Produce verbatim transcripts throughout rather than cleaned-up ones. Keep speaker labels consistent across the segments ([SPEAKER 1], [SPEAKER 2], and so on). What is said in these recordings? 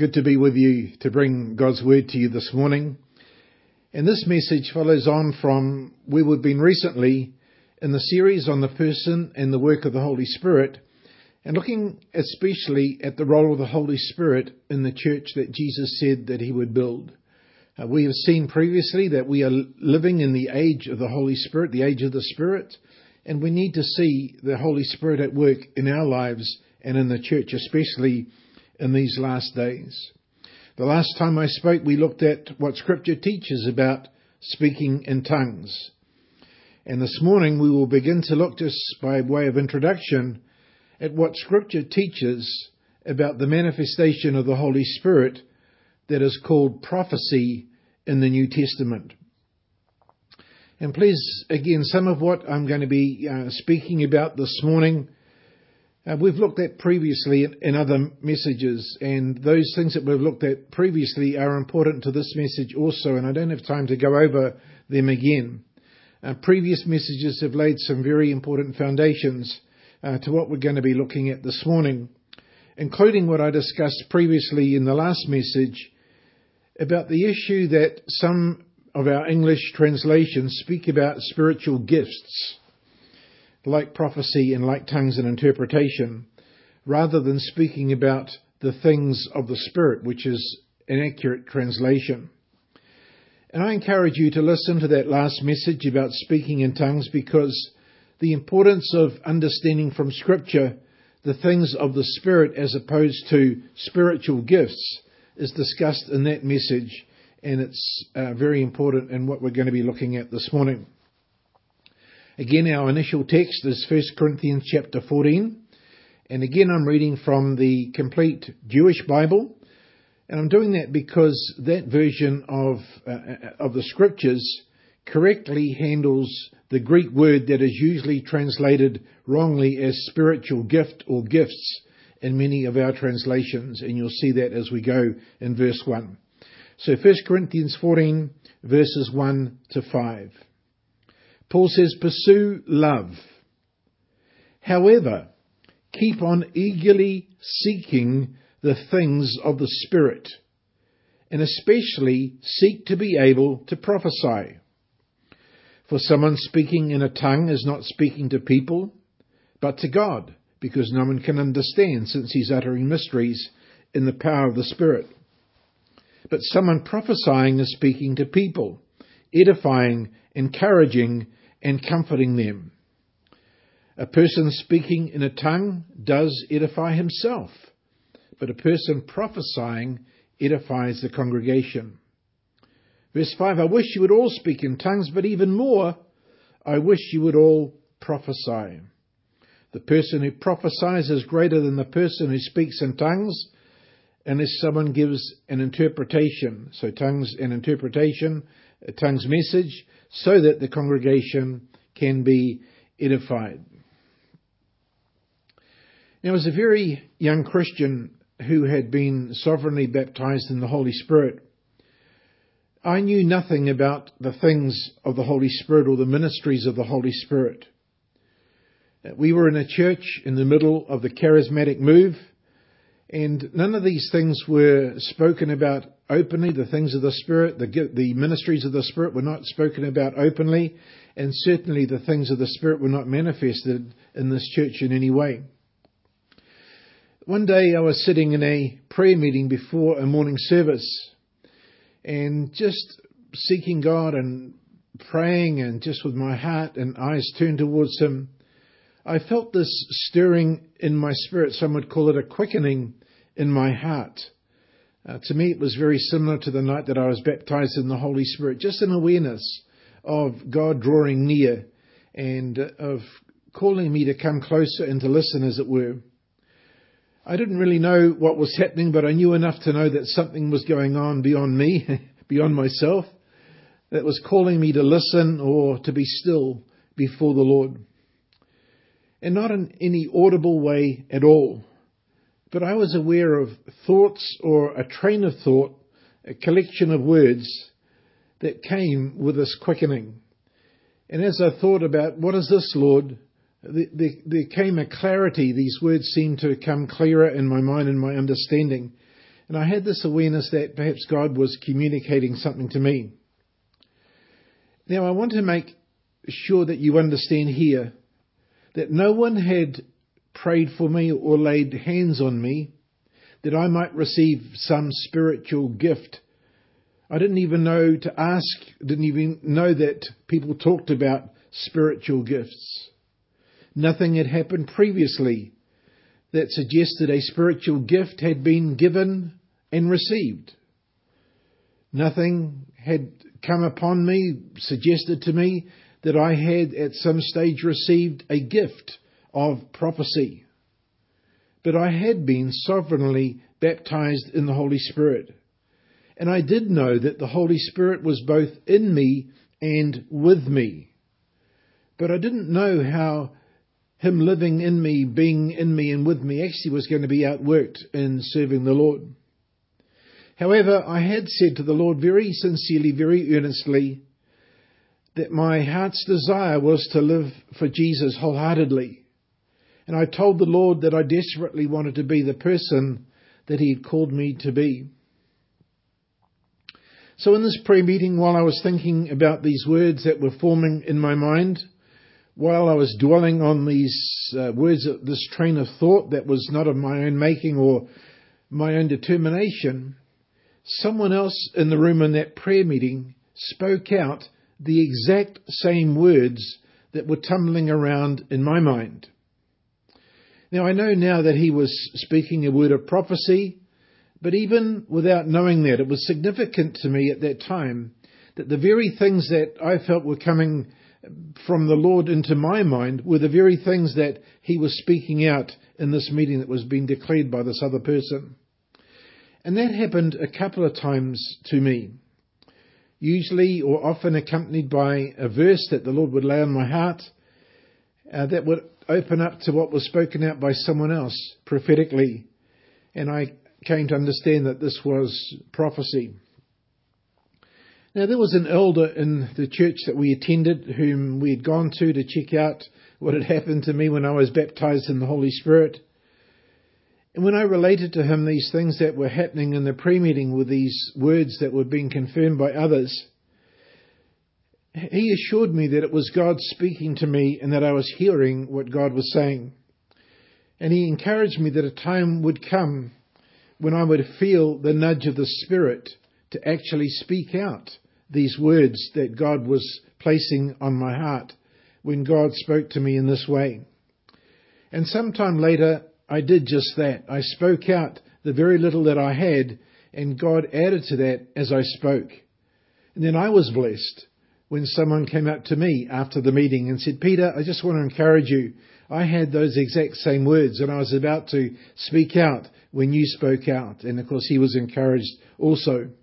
[SPEAKER 1] Good to be with you to bring God's Word to you this morning. And this message follows on from where we've been recently in the series on the person and the work of the Holy Spirit, and looking especially at the role of the Holy Spirit in the church that Jesus said that he would build. Uh, we have seen previously that we are living in the age of the Holy Spirit, the age of the Spirit, and we need to see the Holy Spirit at work in our lives and in the church, especially in these last days. The last time I spoke, we looked at what Scripture teaches about speaking in tongues. And this morning we will begin to look, just by way of introduction, at what Scripture teaches about the manifestation of the Holy Spirit that is called prophecy in the New Testament. And please, again, some of what I'm going to be uh, speaking about this morning Uh, we've looked at previously in, in other messages, and those things that we've looked at previously are important to this message also, and I don't have time to go over them again. Uh, previous messages have laid some very important foundations uh, to what we're going to be looking at this morning, including what I discussed previously in the last message about the issue that some of our English translations speak about spiritual gifts, like prophecy and like tongues and interpretation, rather than speaking about the things of the Spirit, which is an accurate translation. And I encourage you to listen to that last message about speaking in tongues, because the importance of understanding from Scripture the things of the Spirit as opposed to spiritual gifts is discussed in that message, and it's uh, very important in what we're going to be looking at this morning. Again, our initial text is First Corinthians chapter fourteen. And again, I'm reading from the Complete Jewish Bible. And I'm doing that because that version of uh, of the Scriptures correctly handles the Greek word that is usually translated wrongly as spiritual gift or gifts in many of our translations. And you'll see that as we go in verse one. So First Corinthians fourteen, verses one to five. Paul says, "Pursue love. However, keep on eagerly seeking the things of the Spirit, and especially seek to be able to prophesy. For someone speaking in a tongue is not speaking to people, but to God, because no one can understand, since he's uttering mysteries in the power of the Spirit. But someone prophesying is speaking to people, edifying, encouraging, and comforting them. A person speaking in a tongue does edify himself, but a person prophesying edifies the congregation." Verse five, "I wish you would all speak in tongues, but even more, I wish you would all prophesy. The person who prophesies is greater than the person who speaks in tongues, unless someone gives an interpretation." So tongues and interpretation, a tongue's message, so that the congregation can be edified. Now, as a very young Christian who had been sovereignly baptized in the Holy Spirit, I knew nothing about the things of the Holy Spirit or the ministries of the Holy Spirit. We were in a church in the middle of the charismatic move, and none of these things were spoken about openly. The things of the Spirit, the, the ministries of the Spirit were not spoken about openly, and certainly the things of the Spirit were not manifested in this church in any way. One day I was sitting in a prayer meeting before a morning service, and just seeking God and praying, and just with my heart and eyes turned towards Him, I felt this stirring in my spirit. Some would call it a quickening in my heart. Uh, to me, it was very similar to the night that I was baptized in the Holy Spirit. Just an awareness of God drawing near and uh, of calling me to come closer and to listen, as it were. I didn't really know what was happening, but I knew enough to know that something was going on beyond me, beyond myself, that was calling me to listen or to be still before the Lord. And not in any audible way at all. But I was aware of thoughts, or a train of thought, a collection of words that came with this quickening. And as I thought about, what is this, Lord? There came a clarity. These words seemed to come clearer in my mind and my understanding. And I had this awareness that perhaps God was communicating something to me. Now, I want to make sure that you understand here that no one had prayed for me or laid hands on me that I might receive some spiritual gift. I didn't even know to ask, didn't even know that people talked about spiritual gifts. Nothing had happened previously that suggested a spiritual gift had been given and received. Nothing had come upon me, suggested to me that I had at some stage received a gift of prophecy. But I had been sovereignly baptized in the Holy Spirit. And I did know that the Holy Spirit was both in me and with me. But I didn't know how Him living in me, being in me and with me actually was going to be outworked in serving the Lord. However, I had said to the Lord very sincerely, very earnestly, that my heart's desire was to live for Jesus wholeheartedly. And I told the Lord that I desperately wanted to be the person that He had called me to be. So in this prayer meeting, while I was thinking about these words that were forming in my mind, while I was dwelling on these uh, words, this train of thought that was not of my own making or my own determination, someone else in the room in that prayer meeting spoke out the exact same words that were tumbling around in my mind. Now, I know now that he was speaking a word of prophecy, but even without knowing that, it was significant to me at that time that the very things that I felt were coming from the Lord into my mind were the very things that he was speaking out in this meeting that was being declared by this other person. And that happened a couple of times to me, usually or often accompanied by a verse that the Lord would lay on my heart uh, that would open up to what was spoken out by someone else prophetically. And I came to understand that this was prophecy. Now, there was an elder in the church that we attended whom we had gone to to check out what had happened to me when I was baptized in the Holy Spirit. And when I related to him these things that were happening in the prayer meeting with these words that were being confirmed by others, he assured me that it was God speaking to me and that I was hearing what God was saying. And he encouraged me that a time would come when I would feel the nudge of the Spirit to actually speak out these words that God was placing on my heart when God spoke to me in this way. And sometime later, I did just that. I spoke out the very little that I had, and God added to that as I spoke. And then I was blessed when someone came up to me after the meeting and said, "Peter, I just want to encourage you. I had those exact same words, and I was about to speak out when you spoke out." And of course, he was encouraged also.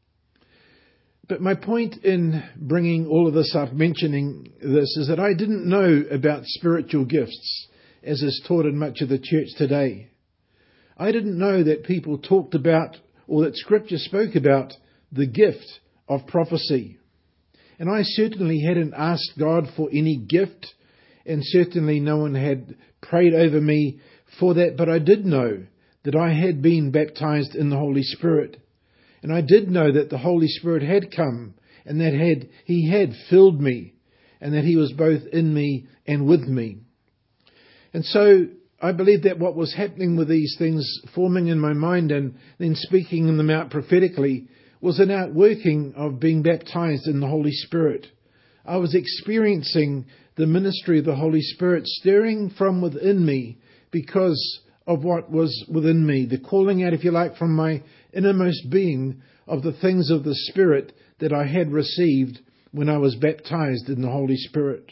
[SPEAKER 1] But my point in bringing all of this up, mentioning this, is that I didn't know about spiritual gifts as is taught in much of the church today. I didn't know that people talked about, or that Scripture spoke about, the gift of prophecy. And I certainly hadn't asked God for any gift, and certainly no one had prayed over me for that, but I did know that I had been baptized in the Holy Spirit. And I did know that the Holy Spirit had come, and that had He had filled me, and that He was both in me and with me. And so I believe that what was happening with these things forming in my mind and then speaking them out prophetically was an outworking of being baptized in the Holy Spirit. I was experiencing the ministry of the Holy Spirit stirring from within me because of what was within me, the calling out, if you like, from my innermost being of the things of the Spirit that I had received when I was baptized in the Holy Spirit.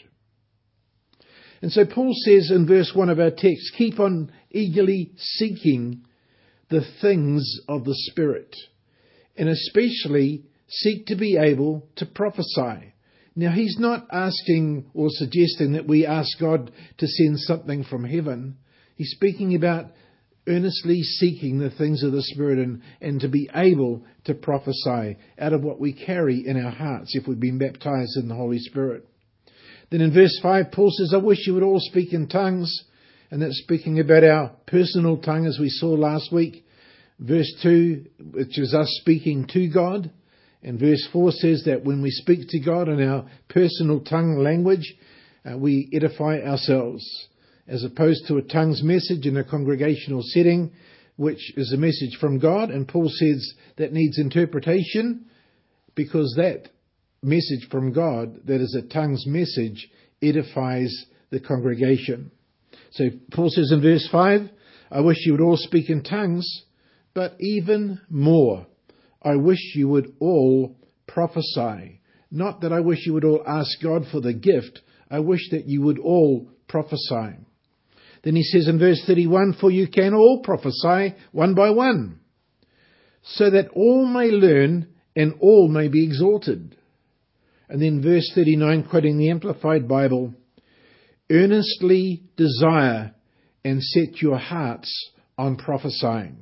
[SPEAKER 1] And so Paul says in verse one of our text, keep on eagerly seeking the things of the Spirit, and especially seek to be able to prophesy. Now, he's not asking or suggesting that we ask God to send something from heaven. He's speaking about earnestly seeking the things of the Spirit and, and to be able to prophesy out of what we carry in our hearts if we've been baptized in the Holy Spirit. Then in verse five, Paul says, I wish you would all speak in tongues. And that's speaking about our personal tongue, as we saw last week. Verse two, which is us speaking to God. And verse four says that when we speak to God in our personal tongue language, uh, we edify ourselves, as opposed to a tongues message in a congregational setting, which is a message from God. And Paul says that needs interpretation, because that message from God, that is a tongues message, edifies the congregation. So Paul says in verse five, I wish you would all speak in tongues, but even more, I wish you would all prophesy. Not that I wish you would all ask God for the gift. I wish that you would all prophesy. Then he says in verse thirty-one, for you can all prophesy one by one, so that all may learn and all may be exalted. And then verse thirty-nine, quoting the Amplified Bible, earnestly desire and set your hearts on prophesying.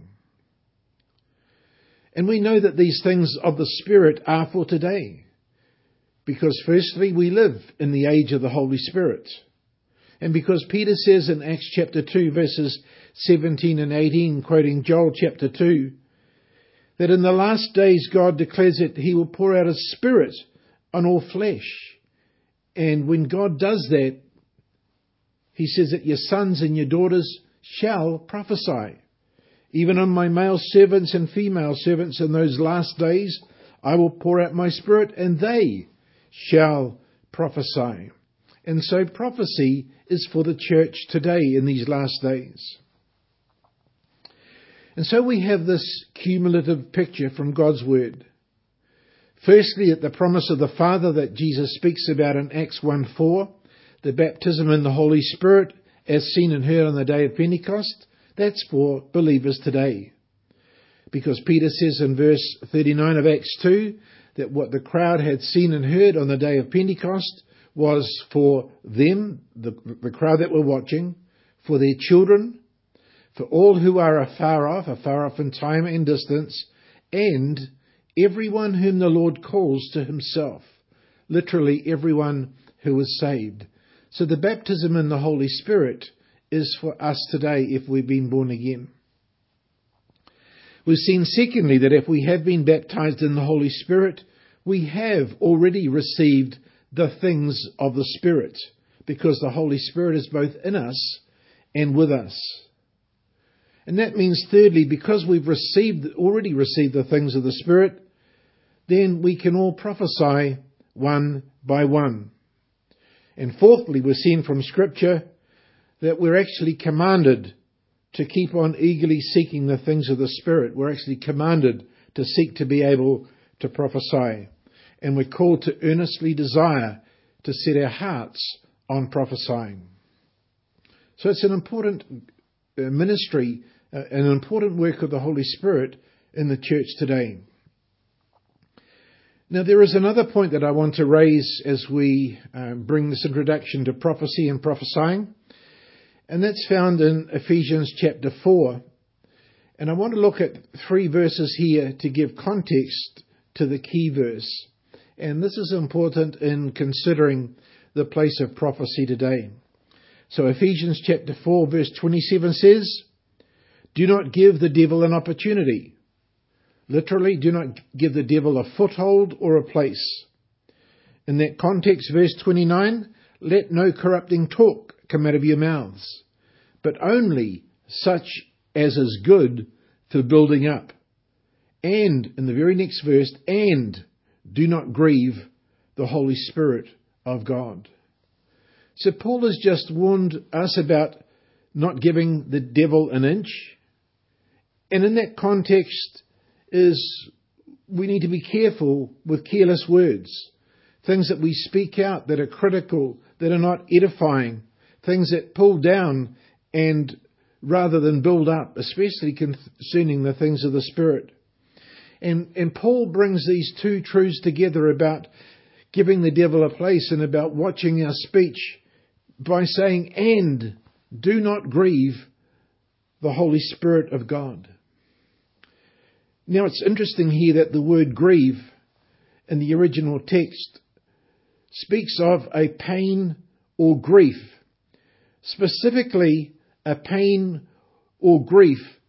[SPEAKER 1] And we know that these things of the Spirit are for today, because firstly, we live in the age of the Holy Spirit. And because Peter says in Acts chapter two, verses seventeen and eighteen, quoting Joel chapter two, that in the last days God declares that he will pour out his Spirit on all flesh. And when God does that, he says that your sons and your daughters shall prophesy. Even on my male servants and female servants in those last days, I will pour out my Spirit, and they shall prophesy. And so prophecy is for the church today in these last days. And so we have this cumulative picture from God's Word. Firstly, at the promise of the Father that Jesus speaks about in Acts one four, the baptism in the Holy Spirit, as seen and heard on the day of Pentecost, that's for believers today. Because Peter says in verse thirty-nine of Acts two, that what the crowd had seen and heard on the day of Pentecost was for them, the, the crowd that were watching, for their children, for all who are afar off, afar off in time and distance, and everyone whom the Lord calls to himself. Literally everyone who is saved. So the baptism in the Holy Spirit is for us today if we've been born again. We've seen secondly that if we have been baptized in the Holy Spirit, we have already received the things of the Spirit, because the Holy Spirit is both in us and with us. And that means thirdly, because we've received, already received the things of the Spirit, then we can all prophesy one by one. And fourthly, we're seeing from Scripture that we're actually commanded to keep on eagerly seeking the things of the Spirit. We're actually commanded to seek to be able to prophesy. And we're called to earnestly desire to set our hearts on prophesying. So it's an important ministry, an important work of the Holy Spirit in the church today. Now, there is another point that I want to raise as we uh, bring this introduction to prophecy and prophesying, and that's found in Ephesians chapter four. And I want to look at three verses here to give context to the key verse. And this is important in considering the place of prophecy today. So Ephesians chapter four, verse twenty-seven says, do not give the devil an opportunity. Literally, do not give the devil a foothold or a place. In that context, verse twenty-nine, let no corrupting talk come out of your mouths, but only such as is good for building up. And, in the very next verse, and do not grieve the Holy Spirit of God. So Paul has just warned us about not giving the devil an inch. And in that context is we need to be careful with careless words. Things that we speak out that are critical, that are not edifying. Things that pull down and rather than build up, especially concerning the things of the Spirit. And, and Paul brings these two truths together about giving the devil a place and about watching our speech by saying, and do not grieve the Holy Spirit of God. Now it's interesting here that the word grieve in the original text speaks of a pain or grief, specifically a pain or grief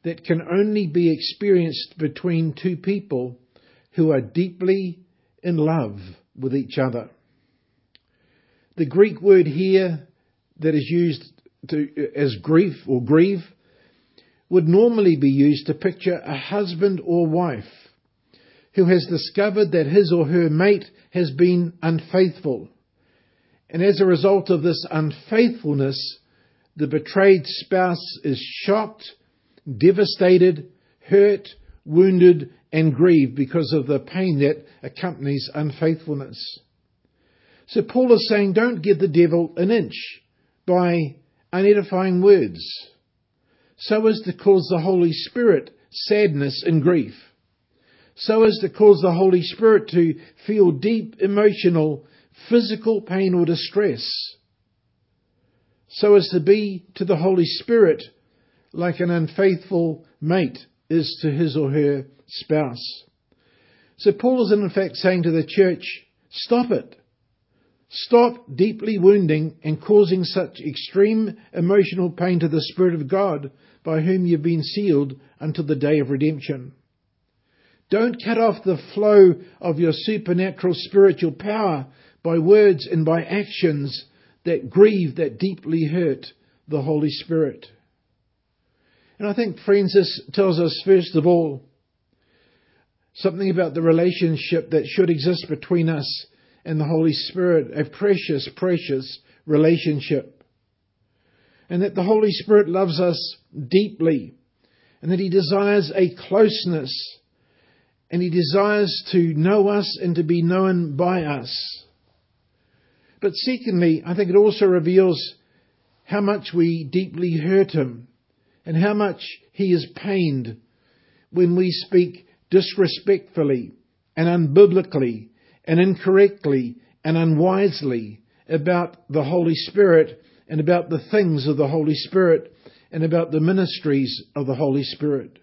[SPEAKER 1] that can only be experienced between two people who are deeply in love with each other. The Greek word here that is used to, as grief or grieve would normally be used to picture a husband or wife who has discovered that his or her mate has been unfaithful. And as a result of this unfaithfulness, the betrayed spouse is shocked, devastated, hurt, wounded, and grieved because of the pain that accompanies unfaithfulness. So Paul is saying, don't give the devil an inch by unedifying words, so as to cause the Holy Spirit sadness and grief, so as to cause the Holy Spirit to feel deep emotional, physical pain or distress, so as to be to the Holy Spirit like an unfaithful mate is to his or her spouse. So Paul is in fact saying to the church, stop it. Stop deeply wounding and causing such extreme emotional pain to the Spirit of God, by whom you've been sealed until the day of redemption. Don't cut off the flow of your supernatural spiritual power by words and by actions that grieve, that deeply hurt the Holy Spirit. And I think, friends, this tells us, first of all, something about the relationship that should exist between us and the Holy Spirit, a precious, precious relationship. And that the Holy Spirit loves us deeply, and that He desires a closeness, and He desires to know us and to be known by us. But secondly, I think it also reveals how much we deeply hurt Him, and how much He is pained when we speak disrespectfully and unbiblically and incorrectly and unwisely about the Holy Spirit and about the things of the Holy Spirit and about the ministries of the Holy Spirit.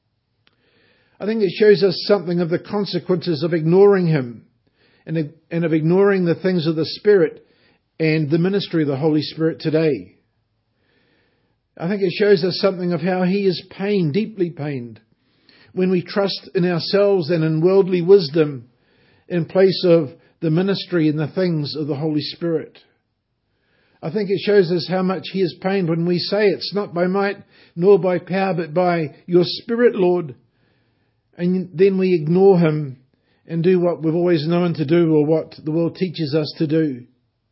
[SPEAKER 1] I think it shows us something of the consequences of ignoring Him and, and of ignoring the things of the Spirit and the ministry of the Holy Spirit today. I think it shows us something of how He is pained, deeply pained, when we trust in ourselves and in worldly wisdom in place of the ministry and the things of the Holy Spirit. I think it shows us how much He is pained when we say it's not by might nor by power but by your Spirit, Lord. And then we ignore Him and do what we've always known to do, or what the world teaches us to do.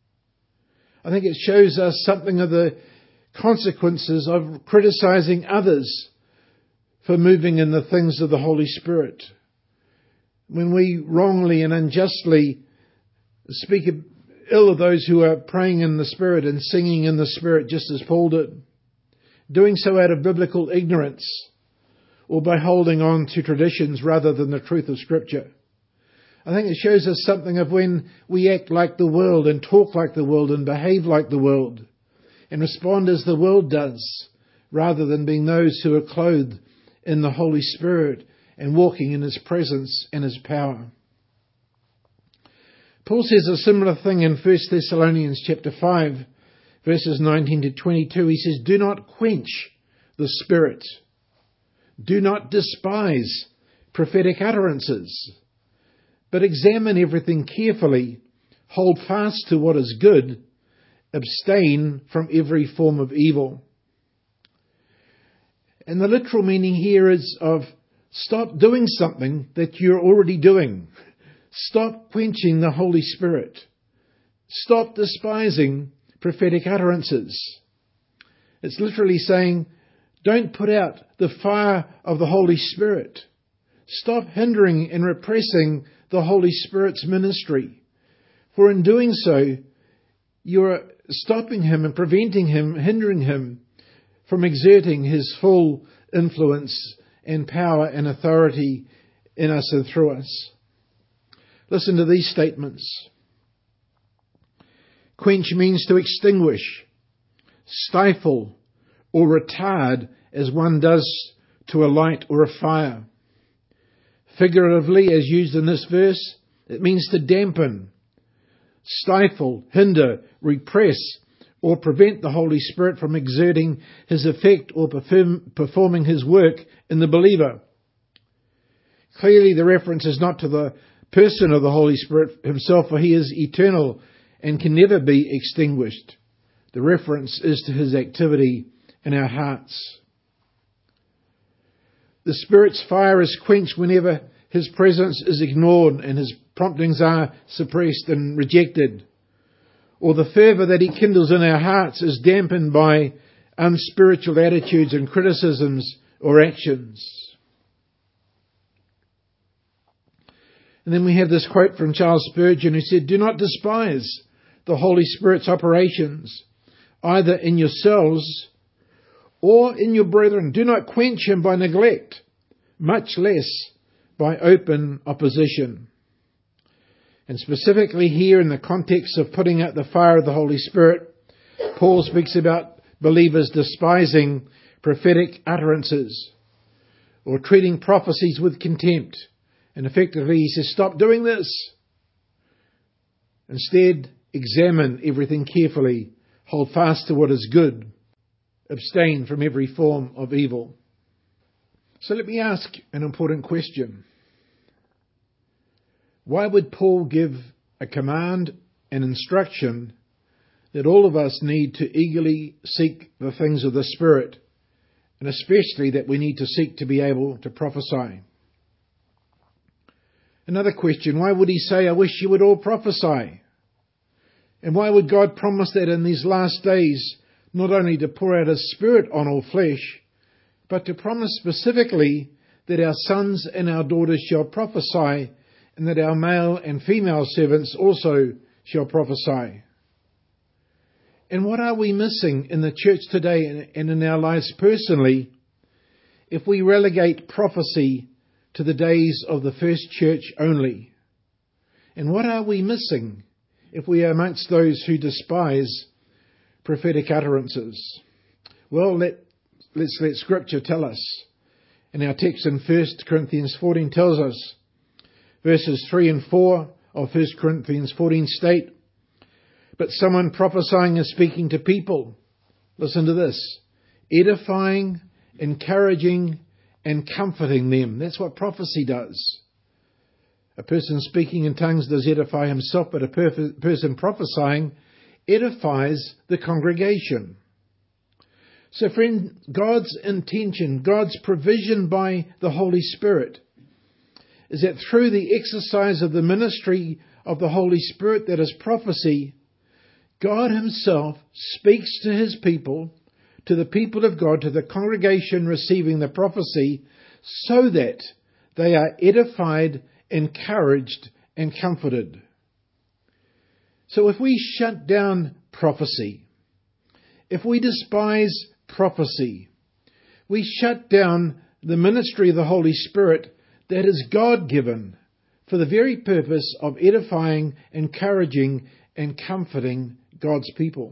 [SPEAKER 1] I think it shows us something of the consequences of criticizing others for moving in the things of the Holy Spirit. When we wrongly and unjustly speak ill of those who are praying in the Spirit and singing in the Spirit, just as Paul did, doing so out of biblical ignorance or by holding on to traditions rather than the truth of Scripture. I think it shows us something of when we act like the world and talk like the world and behave like the world and respond as the world does, rather than being those who are clothed in the Holy Spirit and walking in His presence and His power. Paul says a similar thing in First Thessalonians chapter five, verses nineteen to twenty-two. He says, do not quench the Spirit. Do not despise prophetic utterances, but examine everything carefully. Hold fast to what is good. Abstain from every form of evil. And the literal meaning here is of stop doing something that you're already doing. Stop quenching the Holy Spirit. Stop despising prophetic utterances. It's literally saying, don't put out the fire of the Holy Spirit. Stop hindering and repressing the Holy Spirit's ministry. For in doing so, you're stopping Him and preventing Him, hindering Him from exerting His full influence and power and authority in us and through us. Listen to these statements. Quench means to extinguish, stifle, or retard as one does to a light or a fire. Figuratively, as used in this verse, it means to dampen, stifle, hinder, repress, or prevent the Holy Spirit from exerting his effect or perform, performing his work in the believer. Clearly the reference is not to the person of the Holy Spirit himself, for he is eternal and can never be extinguished. The reference is to his activity in our hearts. The Spirit's fire is quenched whenever his presence is ignored and his promptings are suppressed and rejected, or the fervour that he kindles in our hearts is dampened by unspiritual attitudes and criticisms or actions. And then we have this quote from Charles Spurgeon, who said, "Do not despise the Holy Spirit's operations, either in yourselves or in your brethren. Do not quench him by neglect, much less by open opposition." And specifically here in the context of putting out the fire of the Holy Spirit, Paul speaks about believers despising prophetic utterances or treating prophecies with contempt. And effectively he says, stop doing this. Instead, examine everything carefully. Hold fast to what is good. Abstain from every form of evil. So let me ask an important question. Why would Paul give a command and instruction that all of us need to eagerly seek the things of the Spirit, and especially that we need to seek to be able to prophesy? Another question, why would he say, I wish you would all prophesy? And why would God promise that in these last days, not only to pour out his Spirit on all flesh, but to promise specifically that our sons and our daughters shall prophesy, and that our male and female servants also shall prophesy? And what are we missing in the church today and in our lives personally if we relegate prophecy to the days of the first church only? And what are we missing if we are amongst those who despise prophetic utterances? Well, let, let's let Scripture tell us. And our text in First Corinthians fourteen tells us, verses three and four of First Corinthians fourteen state, but someone prophesying is speaking to people, listen to this, edifying, encouraging, and comforting them. That's what prophecy does. A person speaking in tongues does edify himself, but a per- person prophesying edifies the congregation. So friend, God's intention, God's provision by the Holy Spirit is that through the exercise of the ministry of the Holy Spirit, that is prophecy, God himself speaks to his people, to the people of God, to the congregation receiving the prophecy, so that they are edified, encouraged, and comforted. So if we shut down prophecy, if we despise prophecy, we shut down the ministry of the Holy Spirit that is God-given for the very purpose of edifying, encouraging, and comforting God's people.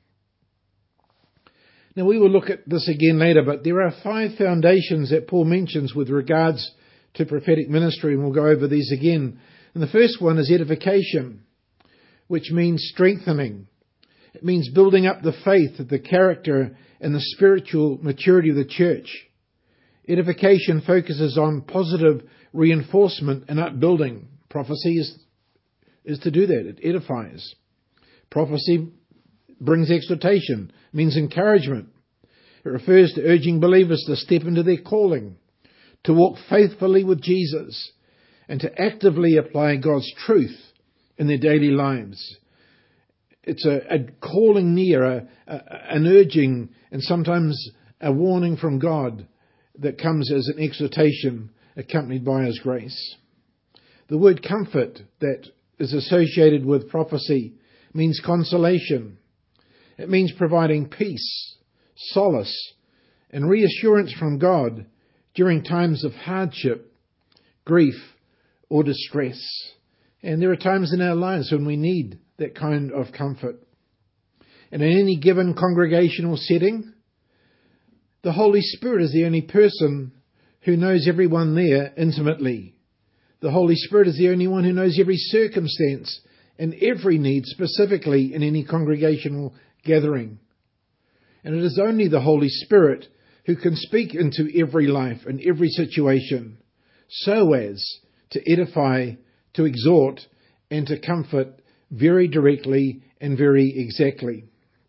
[SPEAKER 1] Now we will look at this again later, but there are five foundations that Paul mentions with regards to prophetic ministry, and we'll go over these again. And the first one is edification, which means strengthening. It means building up the faith, the character, and the spiritual maturity of the church. Edification focuses on positive reinforcement and upbuilding. Prophecy is, is to do that. It edifies. Prophecy brings exhortation, means encouragement. It refers to urging believers to step into their calling, to walk faithfully with Jesus, and to actively apply God's truth in their daily lives. It's a, a calling near, a, a, an urging, and sometimes a warning from God that comes as an exhortation accompanied by his grace. The word comfort that is associated with prophecy means consolation. It means providing peace, solace, and reassurance from God during times of hardship, grief, or distress. And there are times in our lives when we need that kind of comfort. And in any given congregational setting, the Holy Spirit is the only person who knows everyone there intimately. The Holy Spirit is the only one who knows every circumstance and every need specifically in any congregational gathering. And it is only the Holy Spirit who can speak into every life and every situation so as to edify, to exhort, and to comfort very directly and very exactly.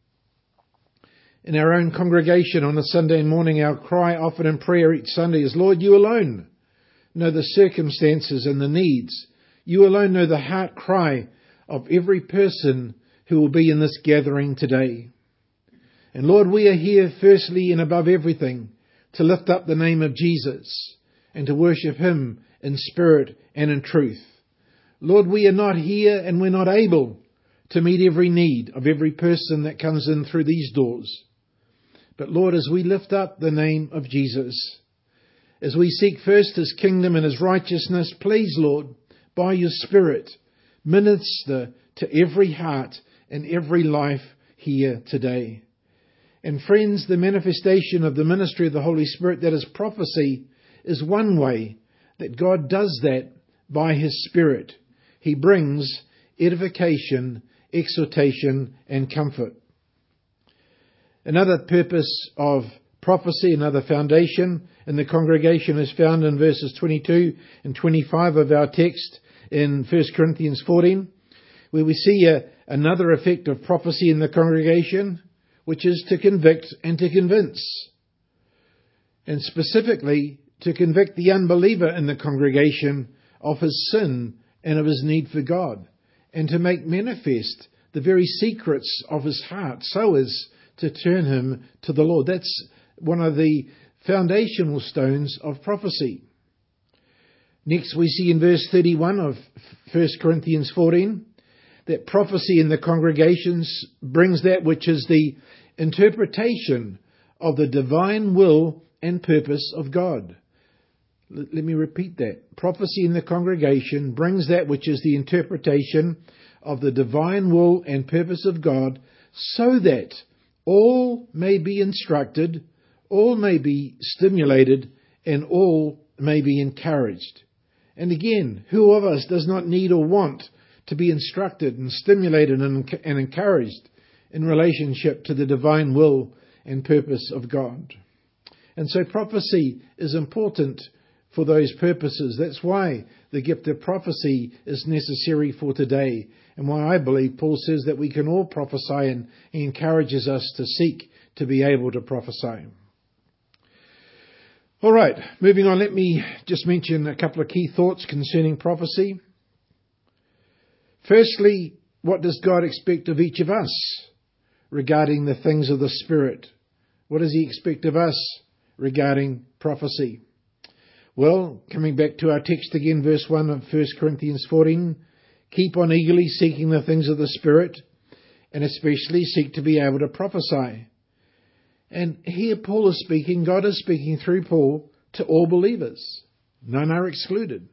[SPEAKER 1] In our own congregation on a Sunday morning, our cry often in prayer each Sunday is, Lord, you alone know the circumstances and the needs. You alone know the heart cry of every person who will be in this gathering today. And Lord, we are here firstly and above everything to lift up the name of Jesus and to worship Him in spirit and in truth. Lord, we are not here and we're not able to meet every need of every person that comes in through these doors. But Lord, as we lift up the name of Jesus, as we seek first His kingdom and His righteousness, please, Lord, by your Spirit, minister to every heart and every life here today. And friends, the manifestation of the ministry of the Holy Spirit, that is prophecy, is one way that God does that by His Spirit. He brings edification, exhortation, and comfort. Another purpose of prophecy, another foundation in the congregation is found in verses twenty-two and twenty-five of our text in First Corinthians fourteen, where we see a, another effect of prophecy in the congregation, which is to convict and to convince. And specifically, to convict the unbeliever in the congregation of his sin and of his need for God, and to make manifest the very secrets of his heart so as to turn him to the Lord. That's one of the foundational stones of prophecy. Next we see in verse thirty-one of First Corinthians fourteen that prophecy in the congregations brings that which is the interpretation of the divine will and purpose of God. Let me repeat that. Prophecy in the congregation brings that which is the interpretation of the divine will and purpose of God, so that all may be instructed, all may be stimulated, and all may be encouraged. And again, who of us does not need or want to be instructed and stimulated and, and encouraged in relationship to the divine will and purpose of God? And so prophecy is important for those purposes. That's why the gift of prophecy is necessary for today, and why I believe Paul says that we can all prophesy, and he encourages us to seek to be able to prophesy. All right, moving on, let me just mention a couple of key thoughts concerning prophecy. Firstly, what does God expect of each of us regarding the things of the Spirit? What does He expect of us regarding prophecy? Well, coming back to our text again, verse one of First Corinthians fourteen, keep on eagerly seeking the things of the Spirit, and especially seek to be able to prophesy. And here Paul is speaking, God is speaking through Paul to all believers. None are excluded.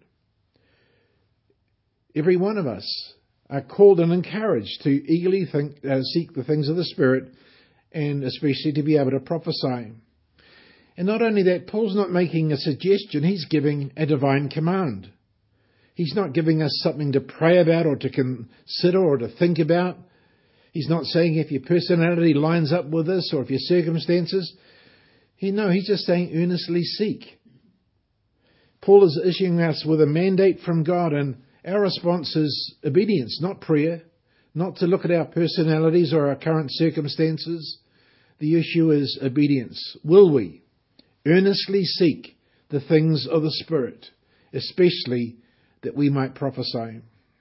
[SPEAKER 1] Every one of us are called and encouraged to eagerly think, uh, seek the things of the Spirit, and especially to be able to prophesy. And not only that, Paul's not making a suggestion, he's giving a divine command. He's not giving us something to pray about or to consider or to think about. He's not saying if your personality lines up with this or if your circumstances. He, no, he's just saying earnestly seek. Paul is issuing us with a mandate from God, and our response is obedience, not prayer, not to look at our personalities or our current circumstances. The issue is obedience. Will we earnestly seek the things of the Spirit, especially that we might prophesy?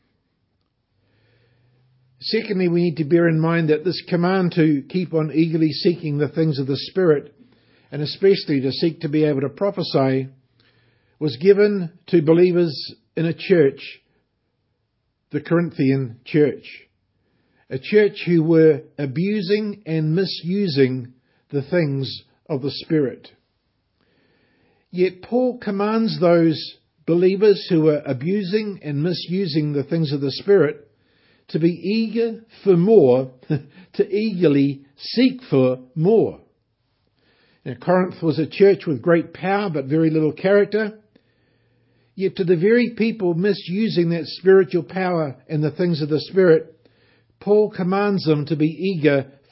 [SPEAKER 1] Secondly, we need to bear in mind that this command to keep on eagerly seeking the things of the Spirit, and especially to seek to be able to prophesy, was given to believers in a church, the Corinthian church. A church who were abusing and misusing the things of the Spirit. Yet Paul commands those believers who are abusing and misusing the things of the Spirit to be eager for more, to eagerly seek for more. Now, Corinth was a church with great power but very little character. Yet to the very people misusing that spiritual power and the things of the Spirit, Paul commands them to be eager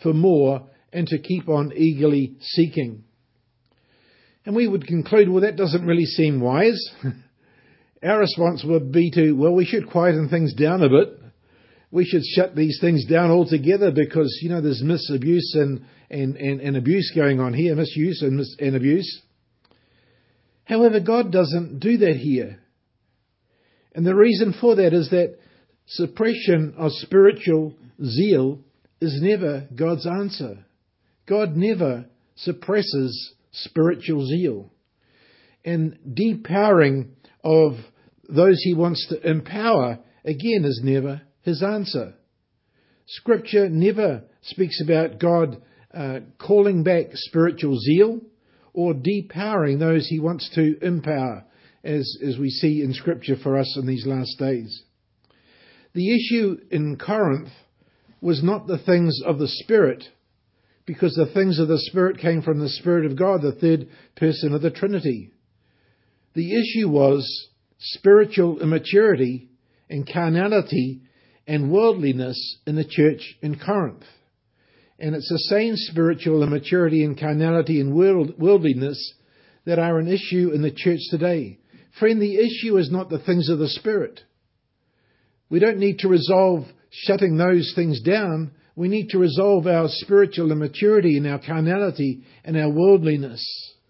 [SPEAKER 1] for more and to keep on eagerly seeking. And we would conclude, well, that doesn't really seem wise. Our response would be to, well, we should quieten things down a bit. We should shut these things down altogether because, you know, there's misabuse and, and, and, and abuse going on here, misuse and, mis- and abuse. However, God doesn't do that here. And the reason for that is that suppression of spiritual zeal is never God's answer. God never suppresses spiritual zeal. And depowering of those he wants to empower, again, is never his answer. Scripture never speaks about God uh, calling back spiritual zeal or depowering those he wants to empower, as, as we see in Scripture for us in these last days. The issue in Corinth was not the things of the Spirit, because the things of the Spirit came from the Spirit of God, the third person of the Trinity. The issue was spiritual immaturity and carnality and worldliness in the church in Corinth. And it's the same spiritual immaturity and carnality and world, worldliness that are an issue in the church today. Friend, the issue is not the things of the Spirit. We don't need to resolve shutting those things down. We need to resolve our spiritual immaturity and our carnality and our worldliness.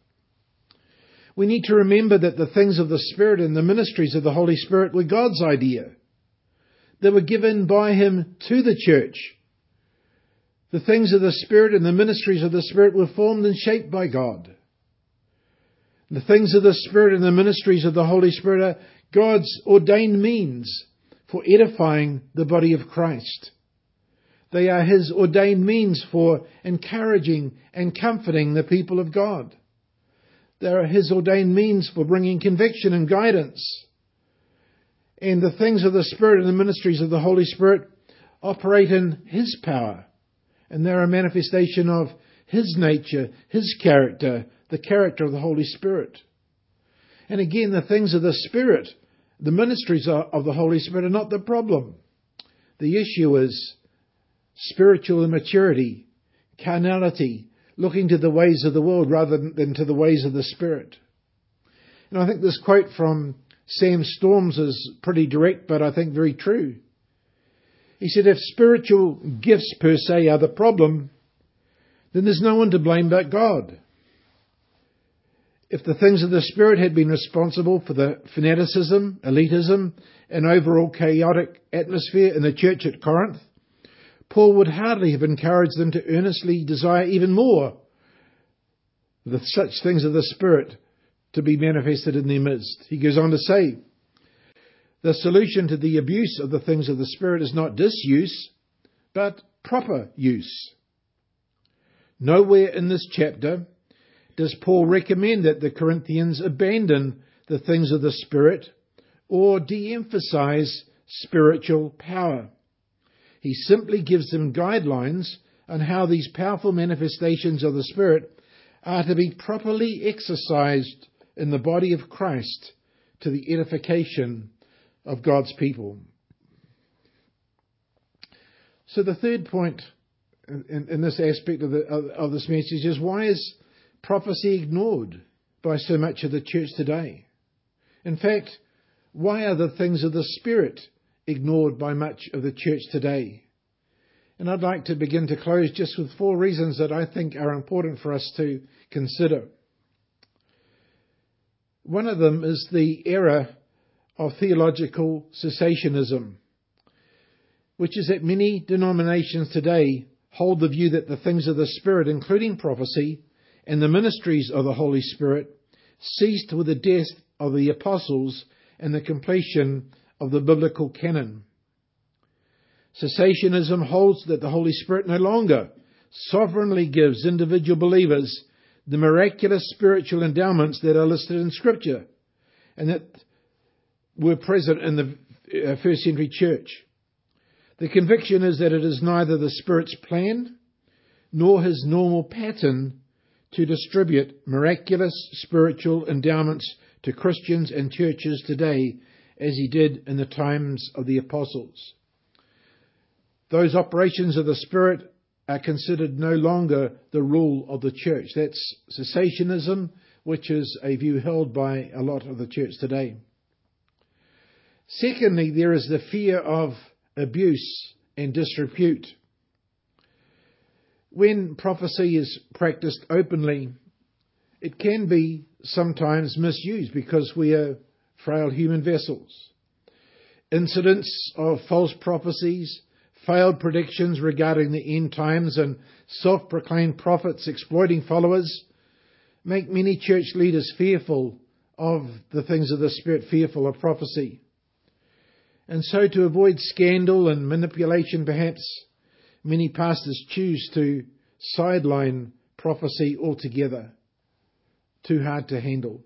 [SPEAKER 1] We need to remember that the things of the Spirit and the ministries of the Holy Spirit were God's idea. They were given by Him to the church. The things of the Spirit and the ministries of the Spirit were formed and shaped by God. The things of the Spirit and the ministries of the Holy Spirit are God's ordained means for edifying the body of Christ. They are His ordained means for encouraging and comforting the people of God. They are His ordained means for bringing conviction and guidance. And the things of the Spirit and the ministries of the Holy Spirit operate in His power. And they're a manifestation of His nature, His character, the character of the Holy Spirit. And again, the things of the Spirit, the ministries of the Holy Spirit are not the problem. The issue is spiritual immaturity, carnality, looking to the ways of the world rather than to the ways of the Spirit. And I think this quote from Sam Storms is pretty direct, but I think very true. He said, if spiritual gifts per se are the problem, then there's no one to blame but God. If the things of the Spirit had been responsible for the fanaticism, elitism, and overall chaotic atmosphere in the church at Corinth, Paul would hardly have encouraged them to earnestly desire even more the such things of the Spirit to be manifested in their midst. He goes on to say, the solution to the abuse of the things of the Spirit is not disuse, but proper use. Nowhere in this chapter does Paul recommend that the Corinthians abandon the things of the Spirit or de-emphasize spiritual power. He simply gives them guidelines on how these powerful manifestations of the Spirit are to be properly exercised in the body of Christ to the edification of God's people. So the third point in, in this aspect of, the, of, of this message is, why is prophecy ignored by so much of the church today? In fact, why are the things of the Spirit ignored by much of the church today? And I'd like to begin to close just with four reasons that I think are important for us to consider. One of them is the error of theological cessationism, which is that many denominations today hold the view that the things of the Spirit, including prophecy and the ministries of the Holy Spirit, ceased with the death of the apostles and the completion of the biblical canon. Cessationism holds that the Holy Spirit no longer sovereignly gives individual believers the miraculous spiritual endowments that are listed in Scripture and that were present in the first century church. The conviction is that it is neither the Spirit's plan nor His normal pattern to distribute miraculous spiritual endowments to Christians and churches today as He did in the times of the apostles. Those operations of the Spirit are considered no longer the rule of the church. That's cessationism, which is a view held by a lot of the church today. Secondly, there is the fear of abuse and disrepute. When prophecy is practiced openly, it can be sometimes misused because we are frail human vessels. Incidents of false prophecies, failed predictions regarding the end times, and self-proclaimed prophets exploiting followers make many church leaders fearful of the things of the Spirit, fearful of prophecy. And so, to avoid scandal and manipulation perhaps, many pastors choose to sideline prophecy altogether. Too hard to handle.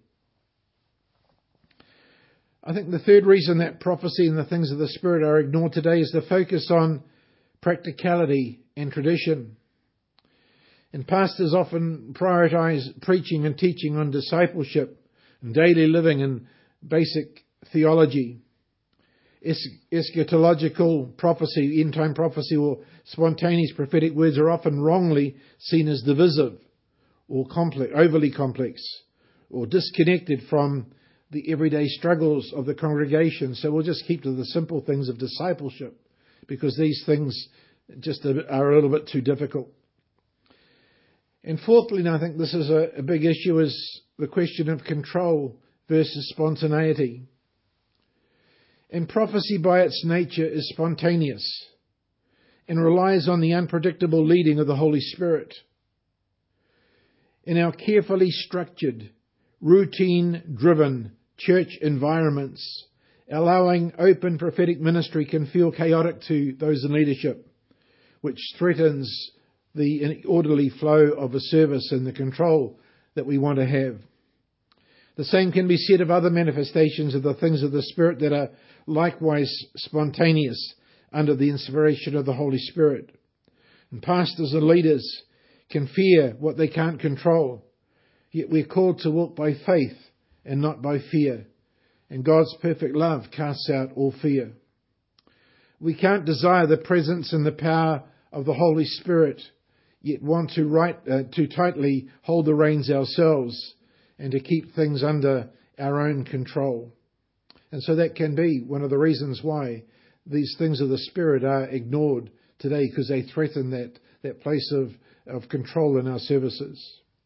[SPEAKER 1] I think the third reason that prophecy and the things of the Spirit are ignored today is the focus on practicality and tradition. And pastors often prioritise preaching and teaching on discipleship and daily living and basic theology. Es- eschatological prophecy, end-time prophecy, or spontaneous prophetic words are often wrongly seen as divisive or complex, overly complex, or disconnected from the everyday struggles of the congregation. So we'll just keep to the simple things of discipleship, because these things just are a little bit too difficult. And fourthly, and I think this is a, a big issue, is the question of control versus spontaneity. And prophecy by its nature is spontaneous and relies on the unpredictable leading of the Holy Spirit. In our carefully structured, routine-driven church environments, allowing open prophetic ministry can feel chaotic to those in leadership, which threatens the orderly flow of a service and the control that we want to have. The same can be said of other manifestations of the things of the Spirit that are likewise spontaneous under the inspiration of the Holy Spirit. And pastors and leaders can fear what they can't control, yet we're called to walk by faith and not by fear. And God's perfect love casts out all fear. We can't desire the presence and the power of the Holy Spirit, yet want to right, uh, to tightly hold the reins ourselves and to keep things under our own control. And so that can be one of the reasons why these things of the Spirit are ignored today, because they threaten that, that place of, of control in our services.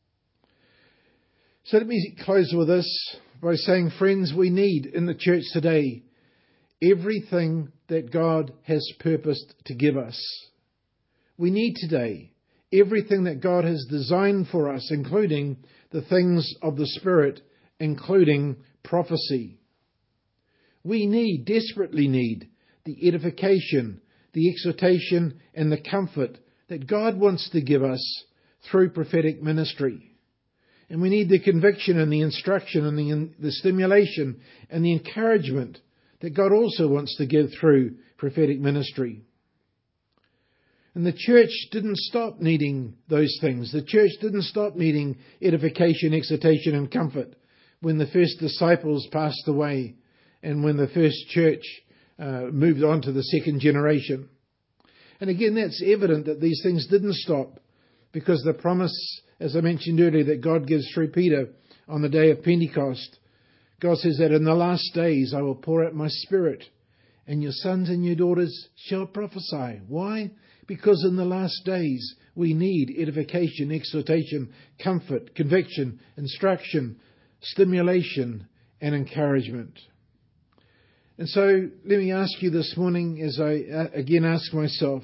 [SPEAKER 1] So let me close with this by saying, friends, we need in the church today everything that God has purposed to give us. We need today everything that God has designed for us, including the things of the Spirit, including prophecy. We need, desperately need, the edification, the exhortation, and the comfort that God wants to give us through prophetic ministry. And we need the conviction and the instruction and the, the stimulation and the encouragement that God also wants to give through prophetic ministry. And the church didn't stop needing those things. The church didn't stop needing edification, exhortation, and comfort when the first disciples passed away and when the first church uh, moved on to the second generation. And again, that's evident that these things didn't stop, because the promise, as I mentioned earlier, that God gives through Peter on the day of Pentecost, God says that in the last days I will pour out my Spirit, and your sons and your daughters shall prophesy. Why? Because in the last days we need edification, exhortation, comfort, conviction, instruction, stimulation, and encouragement. And so let me ask you this morning, as I again ask myself,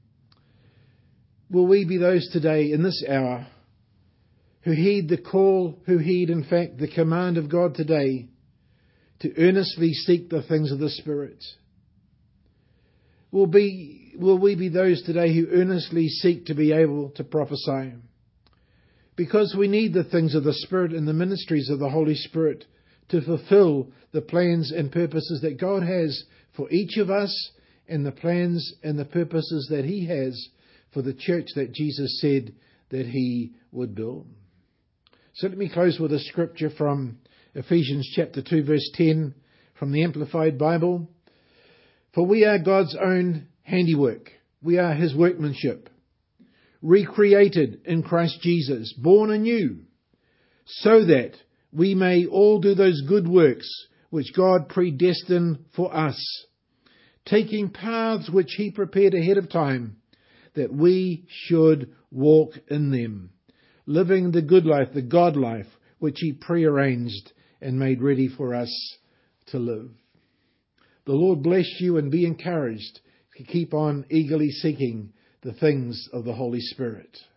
[SPEAKER 1] will we be those today in this hour who heed the call, who heed in fact the command of God today to earnestly seek the things of the Spirit? Will, be, will we be those today who earnestly seek to be able to prophesy? Because we need the things of the Spirit and the ministries of the Holy Spirit to fulfill the plans and purposes that God has for each of us, and the plans and the purposes that He has for the church that Jesus said that He would build. So let me close with a scripture from Ephesians chapter two, verse ten, from the Amplified Bible. For we are God's own handiwork. We are His workmanship, recreated in Christ Jesus, born anew, so that we may all do those good works which God predestined for us, taking paths which He prepared ahead of time, that we should walk in them, living the good life, the God life, which He prearranged and made ready for us to live. The Lord bless you, and be encouraged to keep on eagerly seeking the things of the Holy Spirit.